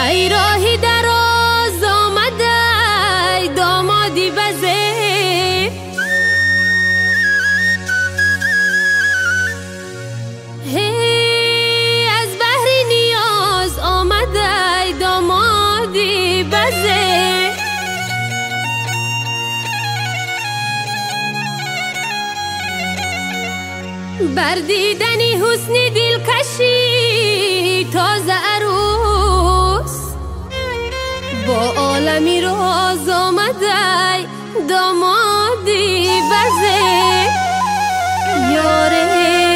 ای راهی دراز آمده ای دامادی بزه، هی از بحر نیاز آمده ای دامادی بزه. بر دیدنی حسن دلکشی تازه عروس با عالمی راز آمده دامادی بزه. یاره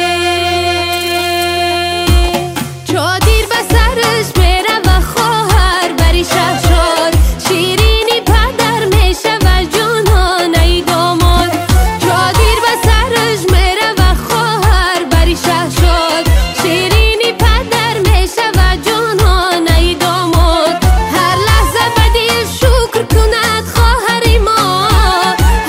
چادر به سرش میره و خواهر بری شهرشاد، شیرینی پدر میشه و جونان ای داماد. چادر به سرش میره و خواهر بری شهرشاد، شیرینی پدر میشه و جونان ای داماد. هر لحظه به دل شکر کند خواهر ما،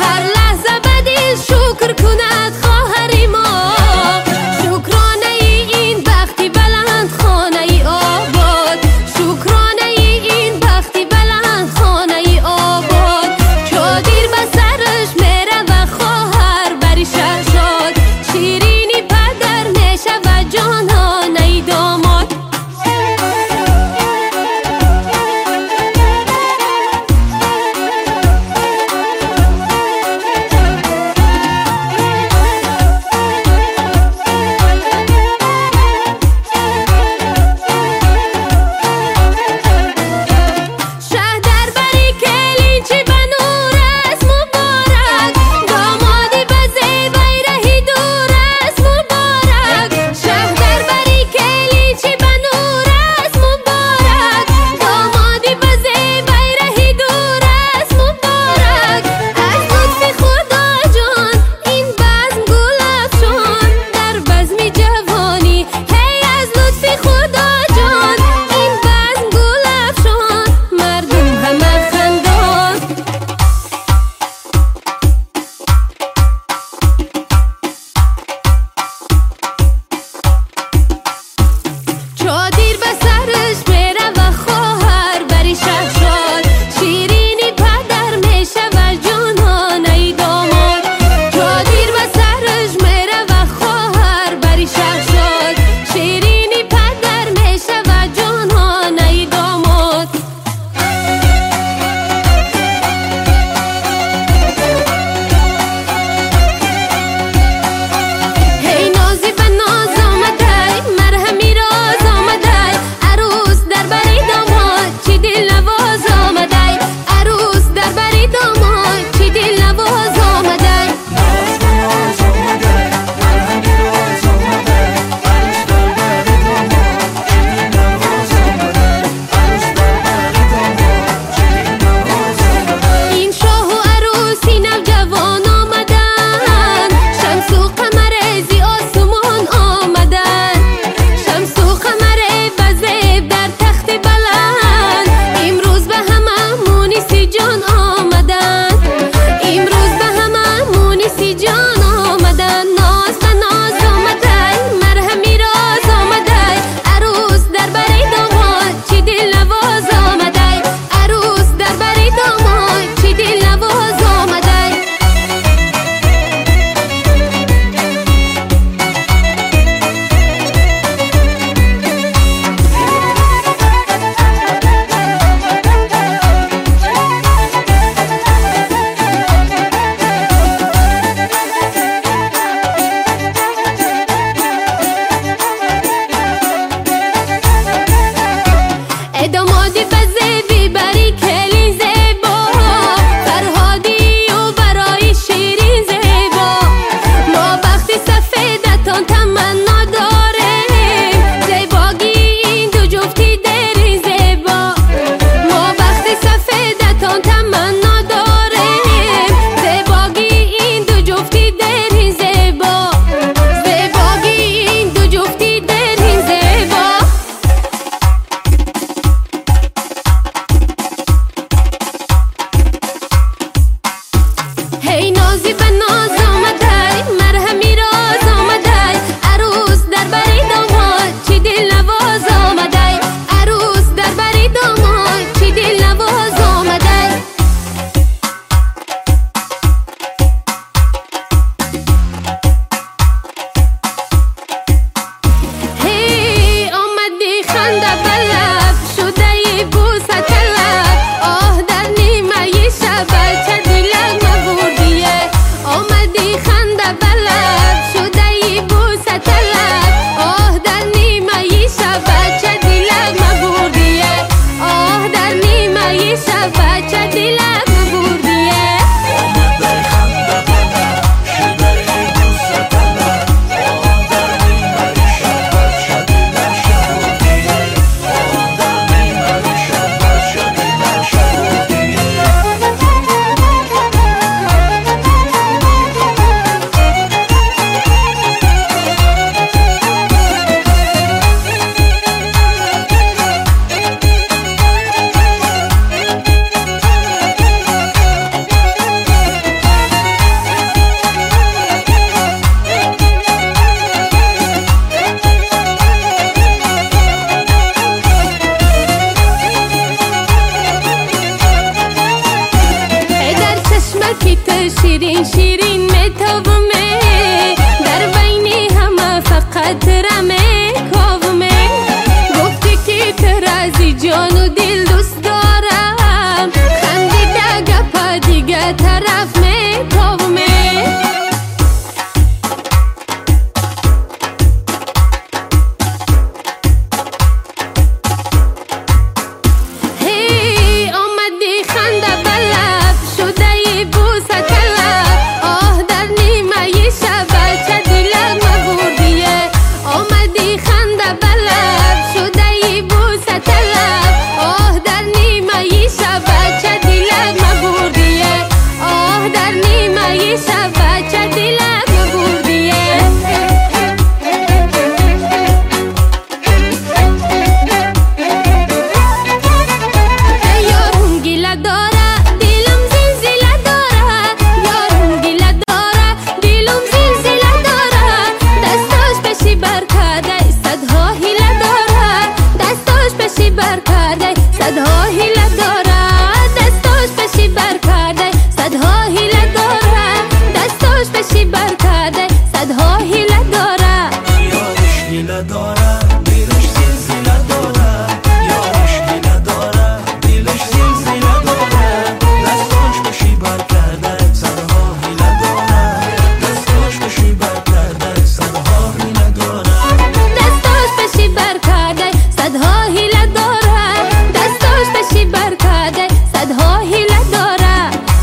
کرده صدها حیله داره دستاش بشی بر کرده صدها حیله داره دستاش بشی بر کرده صدها حیله داره یارش حیله داره دلش زلزله داره یارش حیله داره دلش زلزله داره دستاش بشی بر کرده صدها حیله داره دستاش بشی بر کرده صدها حیله داره دستاش بشی بر کرده صدها حیله داره دستاش بشی بر کرده صدها حیله داره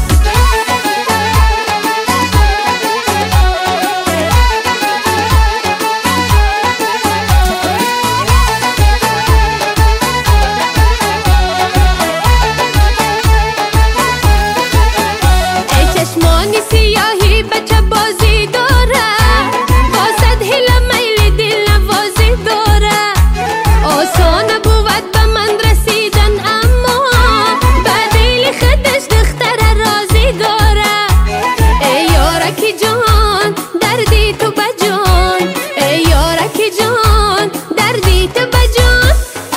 ای چشمانی سیاهی بچه بازی داره با صد حیله میل دل نوازی داره آسان بود به من رسیدن اما به دل خودش دختر رازی داره ای یارکی جان دردی تو بجان ای یارکی جان دردی تو بجان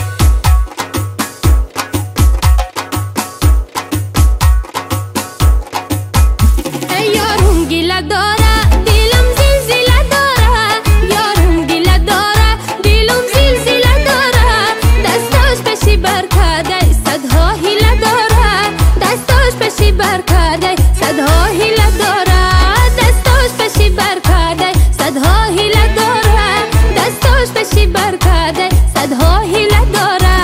ای یارم گیله داره دلم زلزله داره یارم گیله داره دلم زلزله داره دستاش بشی بر کرده صدها حیله داره دستاش بشی بر کرده صدها حیله داره دستاش بشی بر کرده صدها حیله داره دستاش بشی بر کرده صدها حیله داره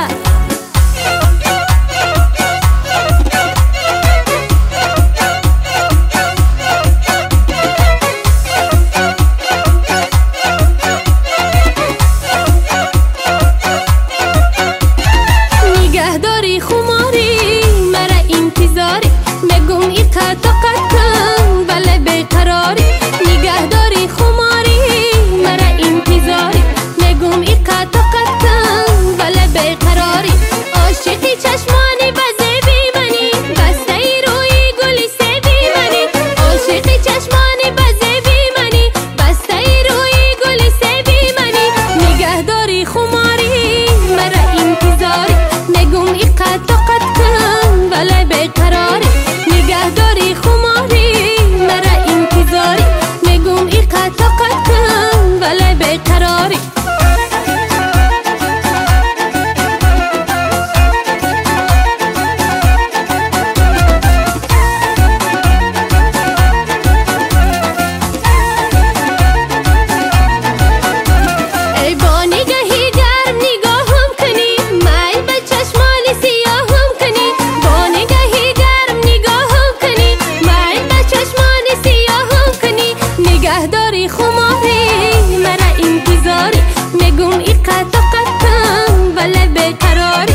نگهداری خماری مرا انتظاری مگم ای قطع کن بله بیقراری نگهداری خماری مرا انتظاری مگم ای قطع کن بله بیقراری عاشقی چشمانی بزیبی منی بسته ای روی گلی سیبی منی عاشقی چشمانی بزیبی منی بسته ای روی گلی سیبی منی نگهداری خماری مرا انتظاری مگم ای قطع کن بله بیقراری نگهداری خماری مرا انتظاری مگم ای قطع کن بله بیقراری ای با نگاهی گرم نگاهم کنی میل به چشمان سیاهم کنی با نگاهی گرم نگاهم کنی میل به چشمان سیاهم کنی نگهداری خماری مرا انتظاری مگم ای قطع کن بله بیقراری